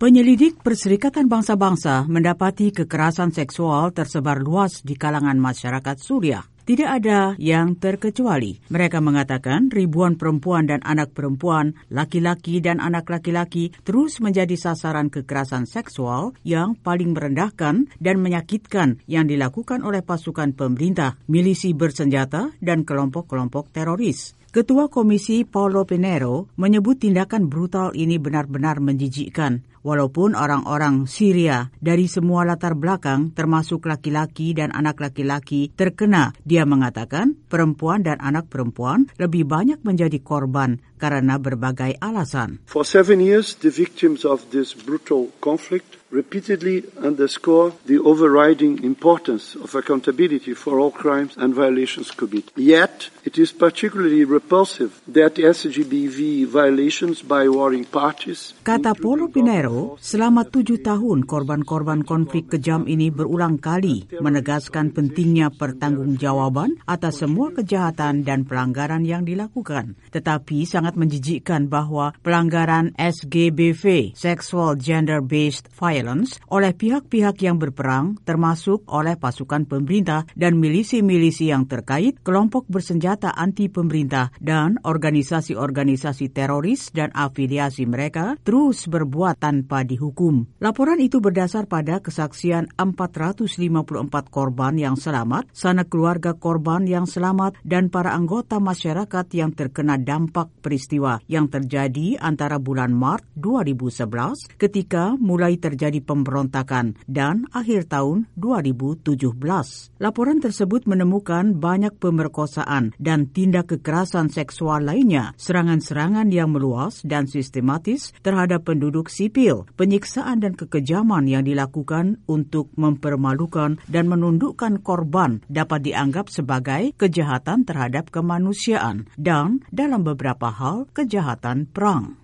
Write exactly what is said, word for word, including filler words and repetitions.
Penyelidik Perserikatan Bangsa-Bangsa mendapati kekerasan seksual tersebar luas di kalangan masyarakat Suriah. Tidak ada yang terkecuali. Mereka mengatakan ribuan perempuan dan anak perempuan, laki-laki dan anak laki-laki terus menjadi sasaran kekerasan seksual yang paling merendahkan dan menyakitkan yang dilakukan oleh pasukan pemerintah, milisi bersenjata, dan kelompok-kelompok teroris. Ketua Komisi Paulo Pinheiro menyebut tindakan brutal ini benar-benar menjijikkan. Walaupun orang-orang Syria dari semua latar belakang, termasuk laki-laki dan anak laki-laki, terkena, dia mengatakan perempuan dan anak perempuan lebih banyak menjadi korban karena berbagai alasan. For seven years, the victims of this brutal conflict repeatedly underscore the overriding importance of accountability for all crimes and violations committed. Yet, it is particularly repulsive that S G B V violations by warring parties... Kata Paulo Pinheiro, selama tujuh tahun korban-korban konflik kejam ini berulang kali menegaskan pentingnya pertanggungjawaban atas semua kejahatan dan pelanggaran yang dilakukan. Tetapi sangat menjijikkan bahwa pelanggaran S G B V, Sexual Gender-Based Violence, oleh pihak-pihak yang berperang, termasuk oleh pasukan pemerintah dan milisi-milisi yang terkait, kelompok bersenjata anti-pemerintah, dan organisasi-organisasi teroris dan afiliasi mereka terus berbuat tanpa dihukum. Laporan itu berdasar pada kesaksian empat ratus lima puluh empat korban yang selamat, sanak keluarga korban yang selamat, dan para anggota masyarakat yang terkena dampak peristiwa yang terjadi antara bulan Maret dua ribu sebelas ketika mulai terjadi pemberontakan dan akhir tahun dua ribu tujuh belas. Laporan tersebut menemukan banyak pemerkosaan dan tindak kekerasan seksual lainnya, serangan-serangan yang meluas dan sistematis terhadap penduduk sipil, penyiksaan dan kekejaman yang dilakukan untuk mempermalukan dan menundukkan korban dapat dianggap sebagai kejahatan terhadap kemanusiaan dan dalam beberapa hal kejahatan perang.